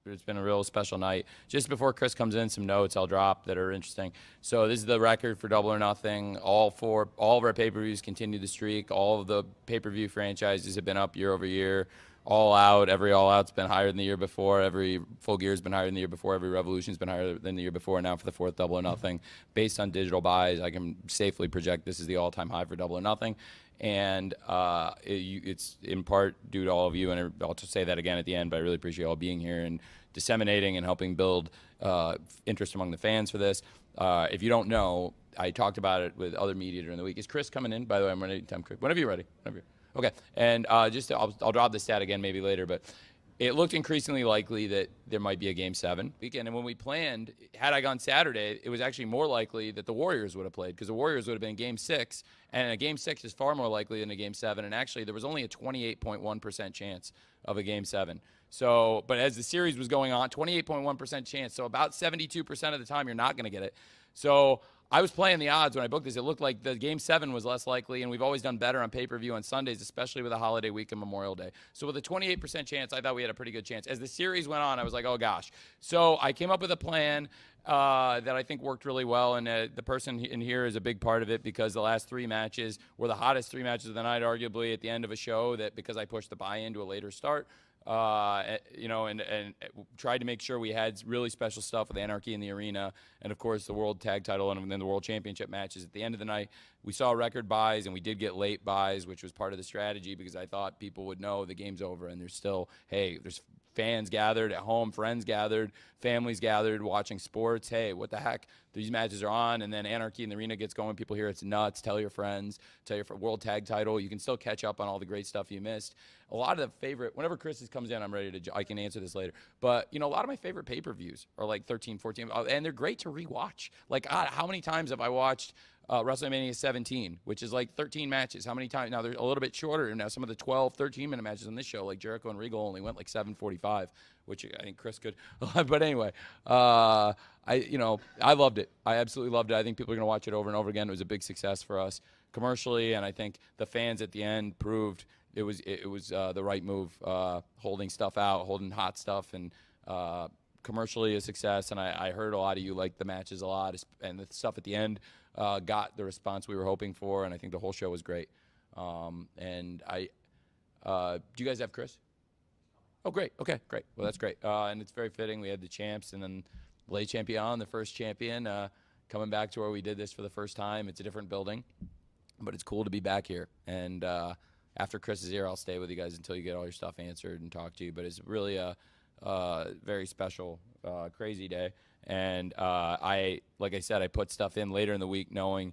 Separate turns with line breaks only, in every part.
it's been a real special night. Just before Chris comes in, some notes I'll drop that are interesting. So this is the record for Double or Nothing. All of our pay-per-views continue the streak. All of the pay-per-view franchises have been up year over year. Every All Out's been higher than the year before. Every Full Gear's been higher than the year before. Every Revolution's been higher than the year before. Now for the fourth Double or Nothing, based on digital buys, I can safely project this is the all-time high for Double or Nothing. And it's in part due to all of you, and I'll just say that again at the end, but I really appreciate you all being here and disseminating and helping build interest among the fans for this. If you don't know, I talked about it with other media during the week. Is Chris coming in? By the way, I'm ready to time Chris. Whenever you're ready. Okay. And I'll drop the stat again maybe later, but it looked increasingly likely that there might be a Game 7 weekend. And when we planned, had I gone Saturday, it was actually more likely that the Warriors would have played, because the Warriors would have been Game 6, and a Game 6 is far more likely than a Game 7. And actually, there was only a 28.1% chance of a Game 7. So, but as the series was going on, 28.1% chance. So about 72% of the time, you're not going to get it. So I was playing the odds when I booked this. It looked like the Game 7 was less likely, and we've always done better on pay-per-view on Sundays, especially with a holiday week and Memorial Day. So with a 28% chance, I thought we had a pretty good chance. As the series went on, I was like, oh, gosh. So I came up with a plan that I think worked really well, and the person in here is a big part of it, because the last three matches were the hottest three matches of the night, arguably, at the end of a show, that because I pushed the buy-in to a later start. And tried to make sure we had really special stuff with Anarchy in the Arena, and of course the World Tag Title and then the World Championship matches at the end of the night. We saw record buys, and we did get late buys, which was part of the strategy, because I thought people would know the game's over, and there's fans gathered at home, friends gathered, families gathered, watching sports. Hey, what the heck? These matches are on, and then Anarchy in the Arena gets going. People hear it's nuts. Tell your friends. Tell your World Tag Title. You can still catch up on all the great stuff you missed. A lot of the favorite, whenever Chris comes in, I'm ready to, I can answer this later. But, a lot of my favorite pay-per-views are like 13, 14, and they're great to rewatch. Like, how many times have I watched WrestleMania 17, which is like 13 matches? How many times? Now, they're a little bit shorter. Now, some of the 12, 13-minute matches on this show, like Jericho and Regal, only went like 7:45, which I think Chris could. But anyway, I loved it. I absolutely loved it. I think people are going to watch it over and over again. It was a big success for us commercially, and I think the fans at the end proved it was the right move, holding stuff out, holding hot stuff, and commercially a success. And I heard a lot of you liked the matches a lot, and the stuff at the end got the response we were hoping for, and I think the whole show was great. Do you guys have Chris? Oh, great. Okay, great. Well, that's great. And it's very fitting. We had the champs, and then Le Champion, the first champion, coming back to where we did this for the first time. It's a different building, but it's cool to be back here. And after Chris is here, I'll stay with you guys until you get all your stuff answered and talk to you. But it's really a very special, crazy day. And like I said, I put stuff in later in the week knowing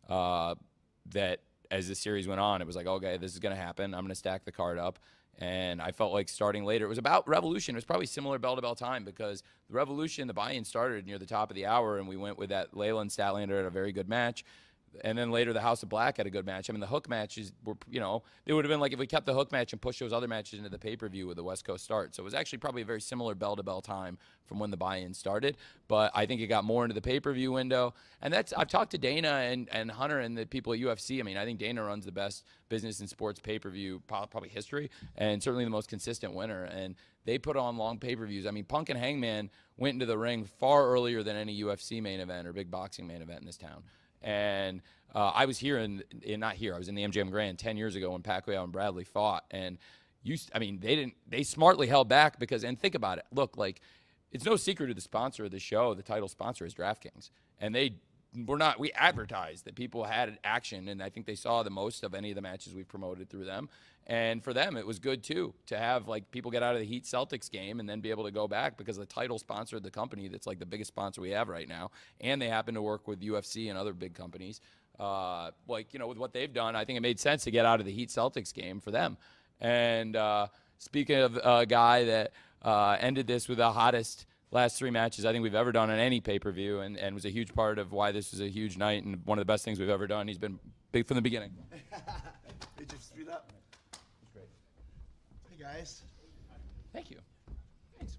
that as the series went on, it was like, okay, this is going to happen. I'm going to stack the card up. And I felt like starting later. It was about Revolution. It was probably similar bell-to-bell time, because the Revolution, the buy-in started near the top of the hour, and we went with that. Layla and Statlander had a very good match. And then later, the House of Black had a good match. I mean, the Hook matches were, it would have been like if we kept the Hook match and pushed those other matches into the pay-per-view with the West Coast start. So it was actually probably a very similar bell-to-bell time from when the buy-in started. But I think it got more into the pay-per-view window. And I've talked to Dana and Hunter and the people at UFC. I mean, I think Dana runs the best business in sports pay-per-view probably history, and certainly the most consistent winner. And they put on long pay-per-views. I mean, Punk and Hangman went into the ring far earlier than any UFC main event or big boxing main event in this town. And I was here I was in the MGM Grand 10 years ago when Pacquiao and Bradley fought. And they smartly held back and think about it. Look, like, it's no secret to the sponsor of the show, the title sponsor is DraftKings. And we advertised that people had action, and I think they saw the most of any of the matches we promoted through them. And for them, it was good, too, to have, like, people get out of the Heat Celtics game and then be able to go back, because the title sponsored the company that's, like, the biggest sponsor we have right now. And they happen to work with UFC and other big companies. With what they've done, I think it made sense to get out of the Heat Celtics game for them. And speaking of a guy that ended this with the hottest last three matches I think we've ever done on any pay-per-view, and was a huge part of why this was a huge night and one of the best things we've ever done. He's been big from the beginning.
Did you speed up?
Great.
Hey, guys.
Thank you. Thanks.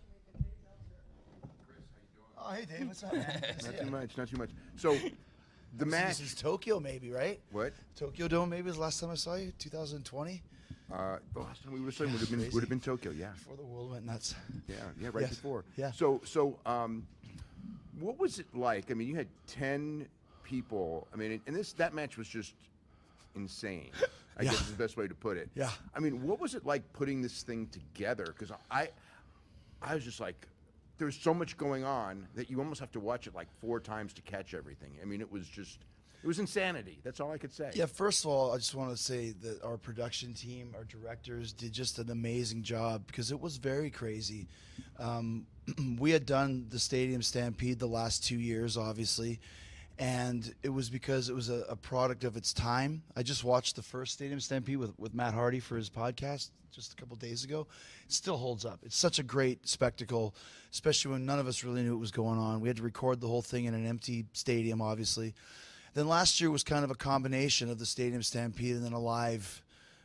Oh, hey, Dave. What's up, man?
Not too much. So, the match.
This is Tokyo, maybe, right?
What?
Tokyo Dome, maybe, was the last time I saw you, 2020?
The last time we were saying would have been Tokyo. Yeah.
Before the world went nuts.
Yeah. Right
Yes.
before.
Yeah.
So, what was it like? I mean, you had 10 people. I mean, and that match was just insane. I
Yeah.
guess is the best way to put it.
Yeah.
I mean, what was it like putting this thing together? Because I was just like, there's so much going on that you almost have to watch it like 4 times to catch everything. I mean, it was insanity. That's all I could say.
Yeah, first of all, I just want to say that our production team, our directors, did just an amazing job because it was very crazy. We had done the Stadium Stampede the last 2 years, obviously, and it was because it was a product of its time. I just watched the first Stadium Stampede with Matt Hardy for his podcast just a couple days ago. It still holds up. It's such a great spectacle, especially when none of us really knew what was going on. We had to record the whole thing in an empty stadium, obviously. Then last year was kind of a combination of the Stadium Stampede and then a live,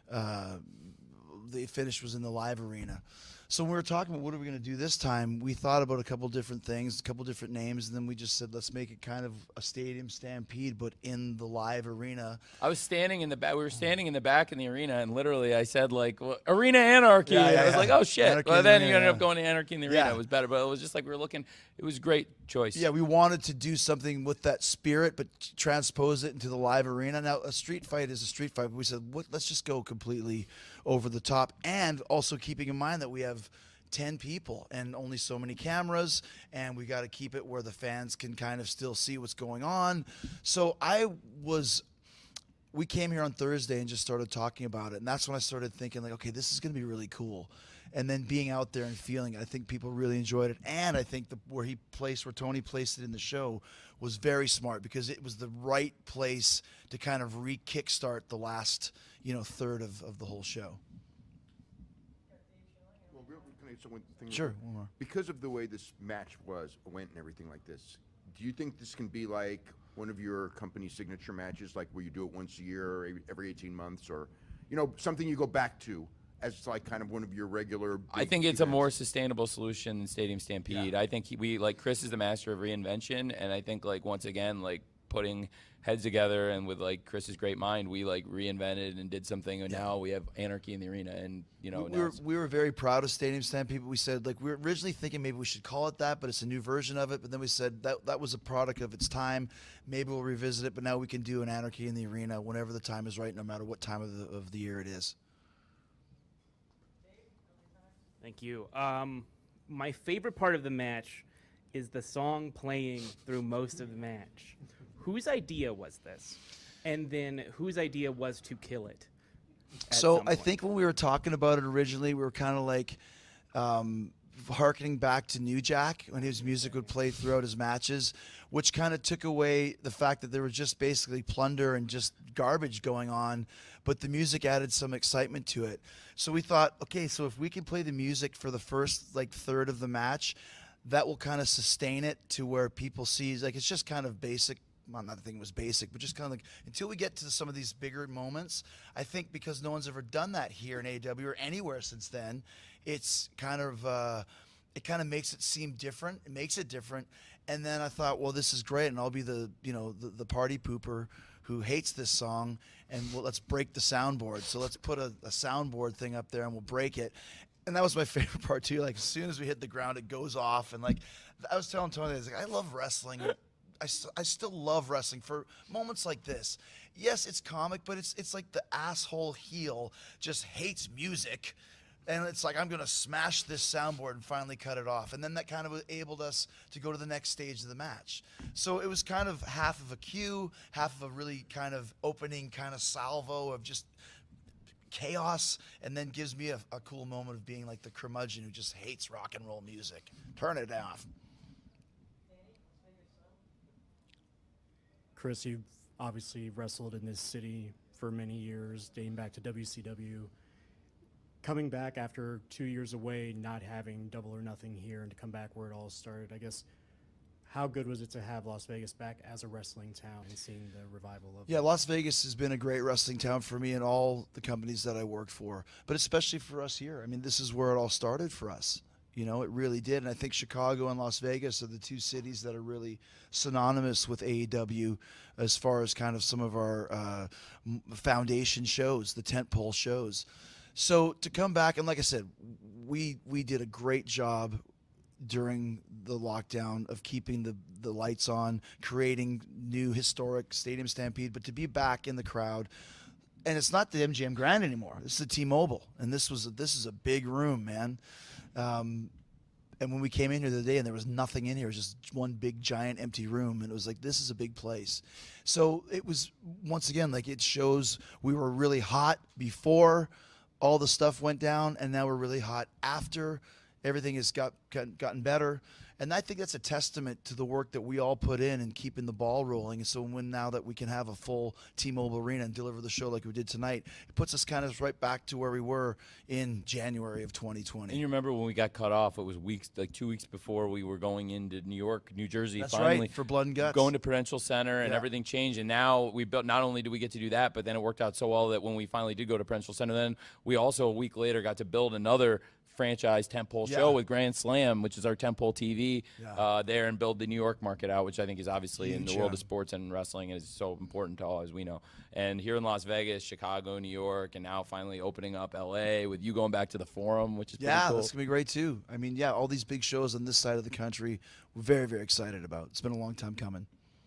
the finish was in the live arena. So when we were talking about what are we going to do this time, we thought about a couple different things, a couple different names, and then we just said, let's make it kind of a Stadium Stampede, but in the live arena.
I was standing in the back. We were standing in the back in the arena, and literally I said like Arena Anarchy.
Yeah,
I was like, oh shit.
Anarchy
Well,
in the
then
Arena,
you ended
yeah.
up going to Anarchy in the Arena.
Yeah.
It was better, but it was just like we were looking. It was a great choice.
Yeah, we wanted to do something with that spirit, but transpose it into the live arena. Now, a street fight is a street fight, but we said, let's just go completely over the top, and also keeping in mind that we have 10 people and only so many cameras, and we got to keep it where the fans can kind of still see what's going on. So we came here on Thursday and just started talking about it, and that's when I started thinking like, okay, this is going to be really cool. And then being out there and feeling it, I think people really enjoyed it, and I think where Tony placed it in the show was very smart because it was the right place to kind of kickstart the last third of the whole show.
Well, can I say one thing?
Sure, one more.
Because of the way this match went and everything like this, do you think this can be like one of your company's signature matches, like where you do it once a year or every 18 months, or something you go back to as like kind of one of your regular
I
big
think it's a
events?
more sustainable solution than Stadium Stampede. I think Chris is the master of reinvention, and I think like once again like putting heads together and with like Chris's great mind, we like reinvented and did something, and now we have Anarchy in the Arena, and
we were very proud of Stadium Stampede. But we said like we were originally thinking maybe we should call it that, but it's a new version of it. But then we said that was a product of its time. Maybe we'll revisit it, but now we can do an Anarchy in the Arena whenever the time is right, no matter what time of the year it is.
Thank you. My favorite part of the match is the song playing through most of the match. Whose idea was this? And then whose idea was to kill it?
So I think when we were talking about it originally, we were kind of like hearkening back to New Jack when his music would play throughout his matches, which kind of took away the fact that there was just basically plunder and just garbage going on, but the music added some excitement to it. So we thought, okay, so if we can play the music for the first like third of the match, that will kind of sustain it to where people see like it's just kind of basic. Well, not the thing was basic, but just kind of like until we get to some of these bigger moments, I think because no one's ever done that here in AEW or anywhere since then, it's kind of it kind of makes it seem different. It makes it different. And then I thought, well, this is great, and I'll be the party pooper who hates this song, and let's break the soundboard. So let's put a soundboard thing up there, and we'll break it. And that was my favorite part too. Like as soon as we hit the ground, it goes off, and like I was telling Tony, I was like, I love wrestling. I still love wrestling for moments like this. Yes, it's comic, but it's like the asshole heel just hates music. And it's like, I'm going to smash this soundboard and finally cut it off. And then that kind of enabled us to go to the next stage of the match. So it was kind of half of a cue, half of a really kind of opening kind of salvo of just chaos, and then gives me a cool moment of being like the curmudgeon who just hates rock and roll music. Turn it off.
Chris, you've obviously wrestled in this city for many years, dating back to WCW. Coming back after 2 years away, not having Double or Nothing here, and to come back where it all started, I guess, how good was it to have Las Vegas back as a wrestling town and seeing the revival of
Yeah, Las Vegas has been a great wrestling town for me and all the companies that I worked for, but especially for us here. I mean, this is where it all started for us. You know, it really did. And I think Chicago and Las Vegas are the two cities that are really synonymous with AEW as far as kind of some of our foundation shows, the tentpole shows. So to come back, and like I said, we did a great job during the lockdown of keeping the lights on, creating new historic Stadium Stampede, but to be back in the crowd, and it's not the MGM Grand anymore. This is the T-Mobile, and this is a big room, man. And when we came in here the other day and there was nothing in here, it was just one big giant empty room, and it was like, this is a big place. So it was, once again, like, it shows we were really hot before all the stuff went down, and now we're really hot after everything has gotten better. And I think that's a testament to the work that we all put in keeping the ball rolling. And so now that we can have a full T-Mobile Arena and deliver the show like we did tonight, it puts us kind of right back to where we were in January of 2020.
And you remember when we got cut off, it was weeks, like 2 weeks before we were going into New York, New Jersey.
That's
finally,
right, for Blood and Guts.
Going to Prudential Center, and
Yeah.
everything changed. And now we built, not only did we get to do that, but then it worked out so well that when we finally did go to Prudential Center, then we also a week later got to build another franchise tentpole
Yeah.
show with Grand Slam, which is our tentpole TV
Yeah.
there, and build the New York market out, which I think is obviously in
Huge,
the world
yeah.
of sports and wrestling is so important to all, as we know. And here in Las Vegas, Chicago, New York, and now finally opening up LA with you going back to the Forum, which is pretty
Yeah,
cool.
that's gonna be great too. I mean, yeah, all these big shows on this side of the country, we're very, very excited about. It's been a long time coming.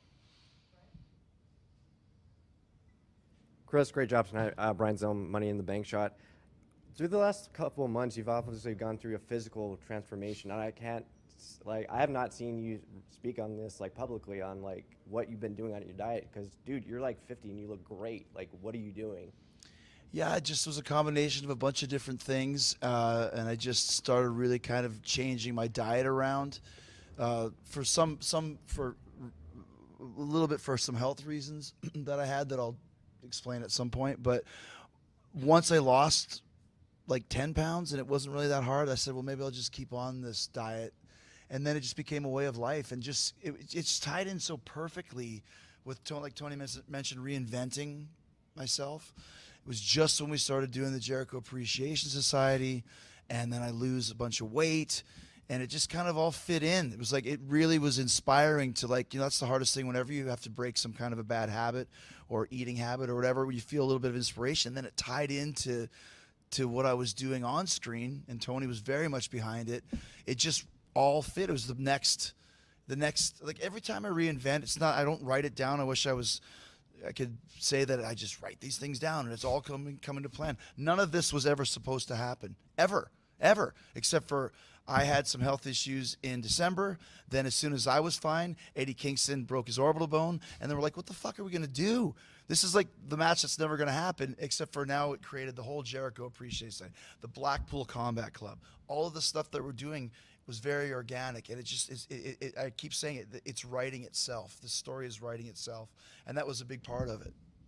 Chris, great job tonight. Brian Zellum, Money in the Bank shot. Through the last couple of months, you've obviously gone through a physical transformation, and I have not seen you speak on this publicly on what you've been doing on your diet. Because, dude, you're 50 and you look great. What are you doing?
Yeah, it just was a combination of a bunch of different things, and I just started really kind of changing my diet around for for a little bit for some health reasons that I had that I'll explain at some point. But once I lost 10 pounds and it wasn't really that hard, I said, well, maybe I'll just keep on this diet. And then it just became a way of life, and it's tied in so perfectly with like Tony mentioned, reinventing myself. It was just when we started doing the Jericho Appreciation Society, and then I lose a bunch of weight, and it just kind of all fit in. It was like, it really was inspiring to that's the hardest thing whenever you have to break some kind of a bad habit or eating habit or whatever, where you feel a little bit of inspiration. And then it tied into what I was doing on screen, and Tony was very much behind it. It just all fit. It was the next, every time I reinvent, it's not, I don't write it down. I wish I could say that I just write these things down and it's all coming to plan. None of this was ever supposed to happen, ever, except for I had some health issues in December. Then as soon as I was fine, Eddie Kingston broke his orbital bone, and they were like, what the fuck are we going to do? This is like the match that's never going to happen, except for now it created the whole Jericho Appreciation Society, the Blackpool Combat Club. All of the stuff that we're doing was very organic, and it just is. I keep saying it. It's writing itself. The story is writing itself, and that was a big part of it.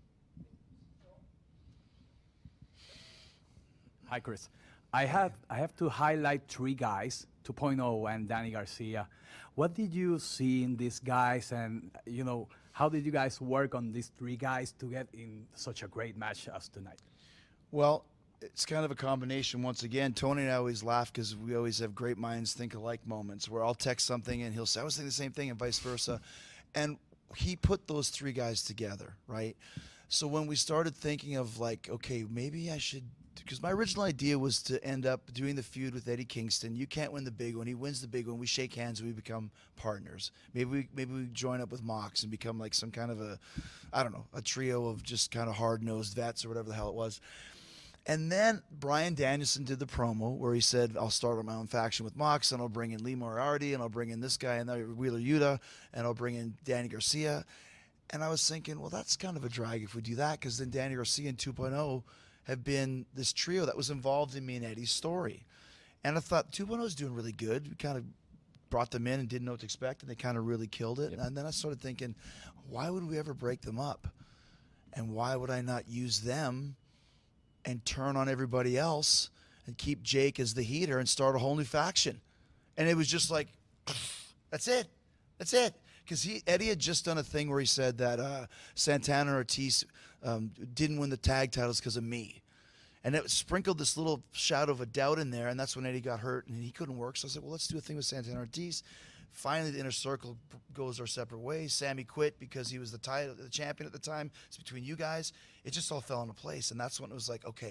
Hi, Chris. I have to highlight three guys, 2.0 and Danny Garcia. What did you see in these guys, and how did you guys work on these three guys to get in such a great match as tonight?
Well, it's kind of a combination. Once again, Tony and I always laugh because we always have great minds think alike moments where I'll text something and he'll say, I was thinking the same thing, and vice versa. And he put those three guys together, right? So when we started thinking of okay, maybe I should, because my original idea was to end up doing the feud with Eddie Kingston. You can't win the big one. He wins the big one. We shake hands and we become partners. Maybe we join up with Mox and become some kind of a trio of just kind of hard-nosed vets or whatever the hell it was. And then Bryan Danielson did the promo where he said, I'll start my own faction with Mox, and I'll bring in Lee Moriarty, and I'll bring in this guy, and Wheeler Yuta, and I'll bring in Danny Garcia. And I was thinking, well, that's kind of a drag if we do that, because then Danny Garcia and 2.0 have been this trio that was involved in me and Eddie's story. And I thought 2.0 is doing really good. We kind of brought them in and didn't know what to expect, and they kind of really killed it. Yep. And then I started thinking, why would we ever break them up? And why would I not use them and turn on everybody else and keep Jake as the heater and start a whole new faction? And it was just like, that's it. Because Eddie had just done a thing where he said that Santana and Ortiz didn't win the tag titles because of me. And it sprinkled this little shadow of a doubt in there, and that's when Eddie got hurt and he couldn't work. So I said, well, let's do a thing with Santana and Ortiz. Finally, the Inner Circle goes our separate ways. Sammy quit because he was the champion at the time. It's between you guys. It just all fell into place, and that's when it was like, okay,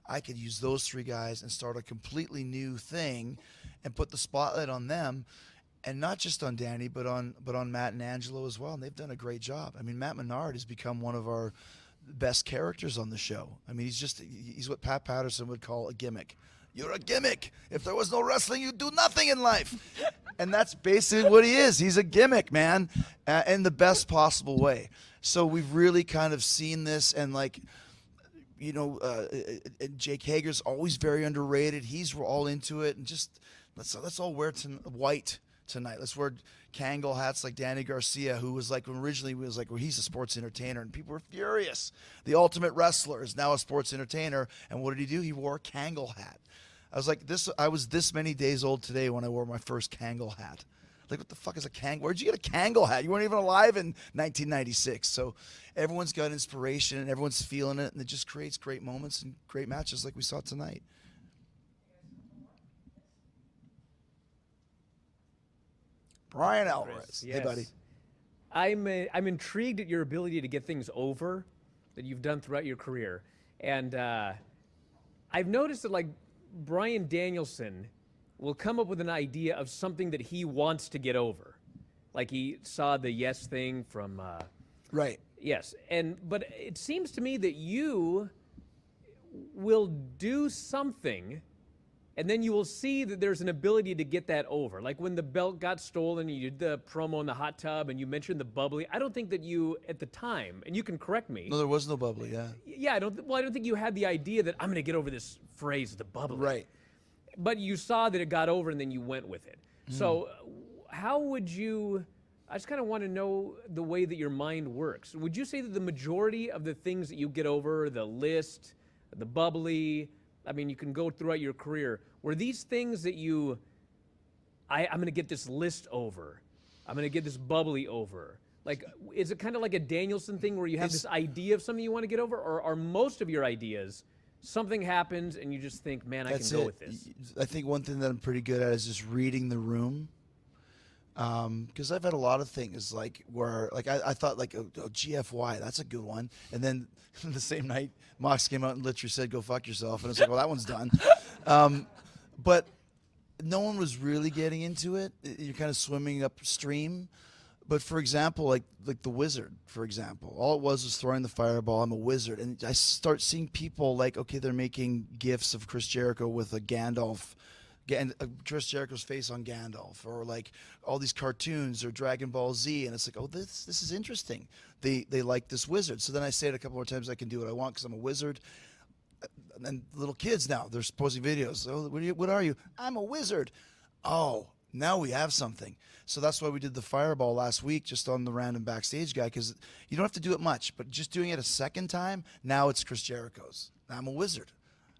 I could use those 3 guys and start a completely new thing and put the spotlight on them, and not just on Danny, but on Matt and Angelo as well. And they've done a great job. I mean, Matt Menard has become one of our best characters on the show. I mean, he's what Pat Patterson would call a gimmick. You're a gimmick. If there was no wrestling, you'd do nothing in life. And that's basically what he is. He's a gimmick, man, in the best possible way. So we've really kind of seen this, and like, you know, Jake Hager's always very underrated. He's all into it, and just let's all wear white tonight. Let's wear Kangol hats like Danny Garcia, who was like, originally was like, well, he's a sports entertainer, and people were furious. The Ultimate Wrestler is now a sports entertainer, and what did he do? He wore a Kangol hat. I was like, I was this many days old today when I wore my first Kangol hat. Like, what the fuck is a Kangol? Where'd you get a Kangol hat? You weren't even alive in 1996. So everyone's got inspiration and everyone's feeling it, and it just creates great moments and great matches like we saw tonight. Brian Alvarez.
Yes.
Hey, buddy.
I'm intrigued at your ability to get things over that you've done throughout your career. And I've noticed that, like, Bryan Danielson will come up with an idea of something that he wants to get over. Like, he saw the Yes thing from...
Right.
Yes. But it seems to me that you will do something, and then you will see that there's an ability to get that over. Like when the belt got stolen, you did the promo in the hot tub, and you mentioned the bubbly. I don't think that you, at the time, and you can correct me.
No, there was no bubbly, yeah.
Yeah, I don't think you had the idea that I'm going to get over this phrase, the bubbly.
Right.
But you saw that it got over, and then you went with it. So how would you... I just kind of want to know the way that your mind works. Would you say that the majority of the things that you get over, the list, the bubbly, I mean, you can go throughout your career, were these things that I'm going to get this list over, I'm going to get this bubbly over? Like, is it kind of like a Danielson thing where you have this idea of something you want to get over, or are most of your ideas something happens and you just think, man, I can go with this?
I think one thing that I'm pretty good at is just reading the room. Because I've had a lot of things like where, like, I thought like, oh, GFY, that's a good one. And then the same night, Mox came out and literally said, go fuck yourself. And it's like, well, that one's done. But no one was really getting into it. You're kind of swimming upstream. But for example, like the Wizard, for example, all it was throwing the fireball. I'm a wizard. And I start seeing people like, okay, they're making GIFs of Chris Jericho with a Gandalf, Chris Jericho's face on Gandalf, or like all these cartoons or Dragon Ball Z, and it's like, oh, this is interesting. They like this wizard. So then I say it a couple more times. I can do what I want because I'm a wizard. And little kids now, they're posting videos. Oh, what are you? I'm a wizard. Oh, now we have something. So that's why we did the fireball last week, just on the random backstage guy, because you don't have to do it much, but just doing it a second time, now it's Chris Jericho's. I'm a wizard.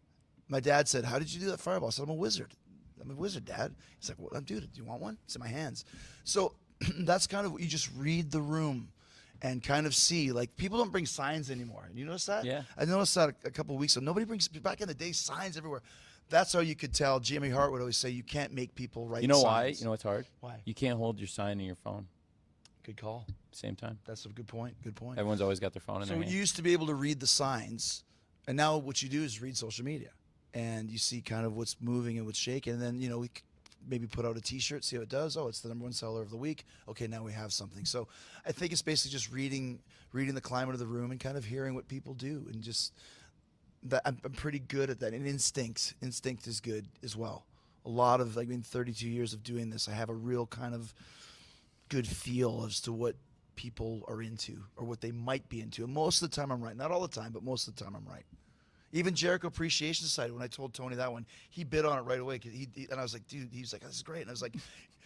My dad said, how did you do that fireball? I said, I'm a wizard. I'm a wizard, Dad. He's like, well, dude, do you want one? It's in my hands. So that's kind of what you just read the room and kind of see. Like, people don't bring signs anymore. You notice that?
Yeah.
I noticed that a couple of weeks ago. Nobody brings, back in the day, signs everywhere. That's how you could tell. Jimmy Hart would always say, you can't make people write signs.
You know why? You know what's hard?
Why?
You can't hold your sign in your phone
Good call.
same time.
That's a good point. Good point.
Everyone's always got their phone in
So
their
you
hand.
used to be able to read the signs, and now what you do is read social media, and you see kind of what's moving and what's shaking, and then, you know, we maybe put out a T-shirt, see how it does. Oh, it's the #1 seller of the week. Okay, now we have something. So I think it's basically just reading the climate of the room and kind of hearing what people do, and just that I'm pretty good at that. And instinct is good as well. A lot of, 32 years of doing this, I have a real kind of good feel as to what people are into or what they might be into. And most of the time I'm right. Not all the time, but most of the time I'm right. Even Jericho Appreciation Society, when I told Tony that one, he bid on it right away. And I was like, dude, he was like, this is great. And I was like,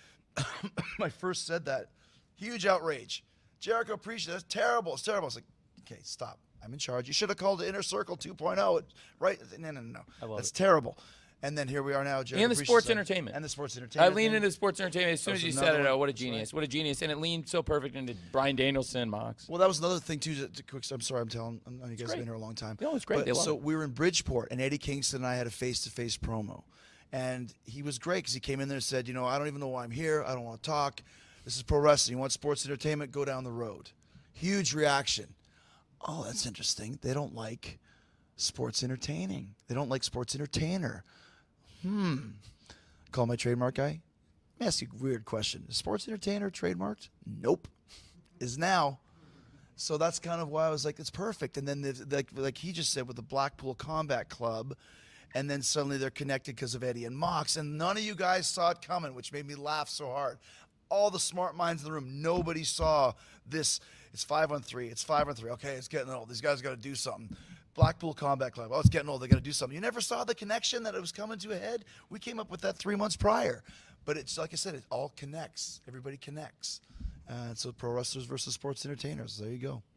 when I first said that, huge outrage. Jericho Appreciation, that's terrible. It's terrible. I was like, okay, stop. I'm in charge. You should have called it Inner Circle 2.0. Right? No. That's terrible. And then here we are now, Jericho
And the
Appreciation
sports
Society.
entertainment.
And the sports
I
entertainment.
leaned
thing.
into sports entertainment as soon
That
as
was
you
another
said it.
one.
Oh, what a
That's
genius.
right.
What a genius. And it leaned so perfect into Brian Danielson, Mox.
Well, that was another thing too. I'm sorry, I know you guys have
great.
been here a long time.
No, it's great.
But,
They love
so
it.
we were in Bridgeport, and Eddie Kingston and I had a face-to-face promo, and he was great because he came in there and said, I don't even know why I'm here. I don't want to talk. This is pro wrestling. You want sports entertainment? Go down the road. Huge reaction. Oh, that's interesting. They don't like sports entertaining. They don't like sports entertainer. Call my trademark guy. Let me ask you a weird question. Is sports entertainer trademarked? Nope. Is now. So that's kind of why I was like, it's perfect. And then, like he just said, with the Blackpool Combat Club, and then suddenly they're connected because of Eddie and Mox, and none of you guys saw it coming, which made me laugh so hard. All the smart minds in the room, nobody saw this. It's 5-on-3. It's 5-on-3. Okay, it's getting old. These guys got to do something. Blackpool Combat Club. Oh, it's getting old. They got to do something. You never saw the connection that it was coming to a head. We came up with that 3 months prior. But it's like I said, it all connects. Everybody connects. So pro wrestlers versus sports entertainers. There you go.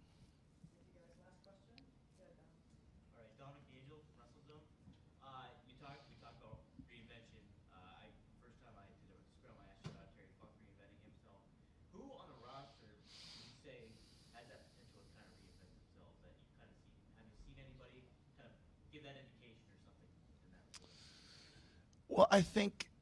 All right, Dominic Angel from WrestleZone. We talked about reinvention. First time I did a scrum, I asked you about Terry Funk reinventing himself. Who on the roster would you say has that potential to kind of reinvent themselves that you kind of seen? Have you seen anybody kind of give that indication or something in that regard?
Well, I think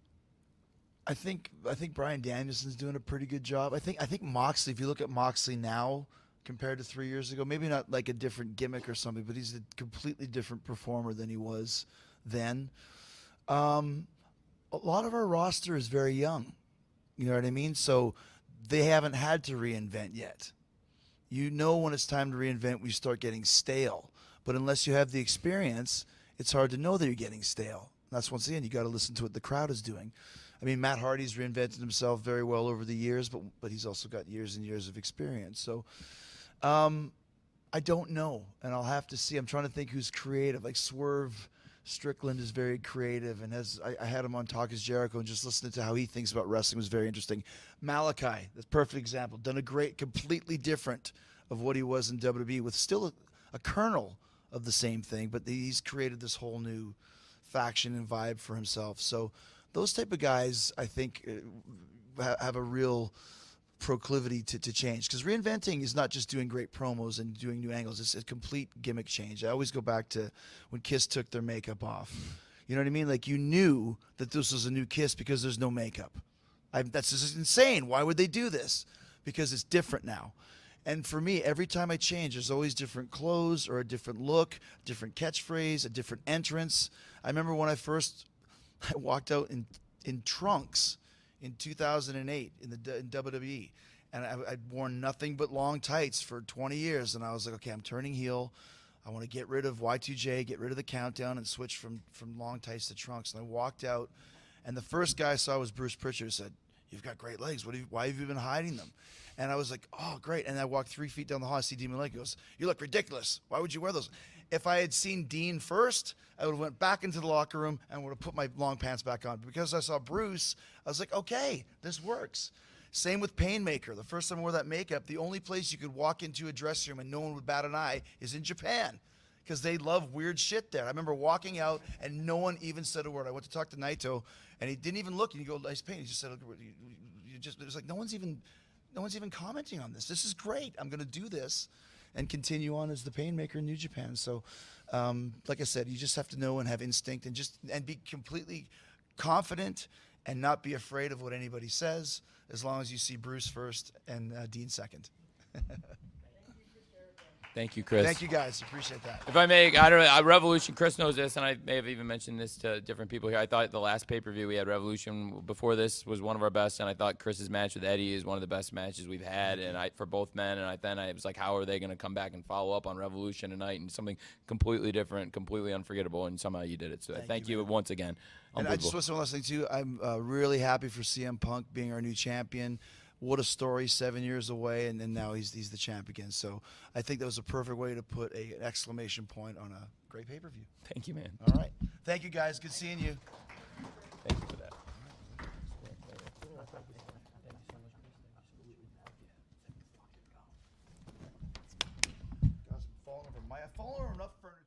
Bryan Danielson's doing a pretty good job. I think Moxley, if you look at Moxley now compared to 3 years ago, maybe not like a different gimmick or something, but he's a completely different performer than he was then. A lot of our roster is very young. You know what I mean? So they haven't had to reinvent yet. You know when it's time to reinvent when you start getting stale. But unless you have the experience, it's hard to know that you're getting stale. That's once again, you got to listen to what the crowd is doing. I mean, Matt Hardy's reinvented himself very well over the years, but he's also got years and years of experience. So I don't know, and I'll have to see. I'm trying to think who's creative. Like Swerve Strickland is very creative, and I had him on Talk is Jericho, and just listening to how he thinks about wrestling was very interesting. Malachi, that's a perfect example. Done a great, completely different of what he was in WWE, with still a kernel of the same thing, but he's created this whole new faction and vibe for himself. So those type of guys, I think, have a real proclivity to change. Because reinventing is not just doing great promos and doing new angles. It's a complete gimmick change. I always go back to when Kiss took their makeup off. You know what I mean? Like, you knew that this was a new Kiss because there's no makeup. That's just insane. Why would they do this? Because it's different now. And for me, every time I change, there's always different clothes or a different look, different catchphrase, a different entrance. I remember when I walked out in trunks in 2008 in WWE, and I'd worn nothing but long tights for 20 years, and I was like, okay, I'm turning heel. I want to get rid of Y2J, get rid of the countdown, and switch from long tights to trunks. And I walked out, and the first guy I saw was Bruce Pritchard, who said, "You've got great legs. Why have you been hiding them?" And I was like, oh, great. And I walked 3 feet down the hall. I see Dean Malenko. He goes, "You look ridiculous. Why would you wear those?" If I had seen Dean first, I would have went back into the locker room and would have put my long pants back on. But because I saw Bruce, I was like, okay, this works. Same with Painmaker. The first time I wore that makeup, the only place you could walk into a dressing room and no one would bat an eye is in Japan, because they love weird shit there. I remember walking out and no one even said a word. I went to talk to Naito, and he didn't even look. And you go, "Nice paint." He just said, it was like, no one's even commenting on this. This is great. I'm going to do this and continue on as the Painmaker in New Japan. So, like I said, you just have to know and have instinct, and be completely confident and not be afraid of what anybody says, as long as you see Bruce first and Dean second.
Thank you, Chris.
Thank you, guys. Appreciate that.
If I may, I don't know, Revolution, Chris knows this, and I may have even mentioned this to different people here. I thought the last pay-per-view we had, Revolution, before this was one of our best, and I thought Chris's match with Eddie is one of the best matches we've had, and for both men, and I was like, how are they going to come back and follow up on Revolution tonight and something completely different, completely unforgettable, and somehow you did it. So thank you once again.
And I just want to say one last thing, too. I'm really happy for CM Punk being our new champion. What a story, 7 years away, and then now he's the champ again. So I think that was a perfect way to put an exclamation point on a great pay-per-view.
Thank you, man.
All right. Thank you, guys. Good seeing you.
Thank you for that.
Guys, I'm falling over. I've fallen over enough furniture.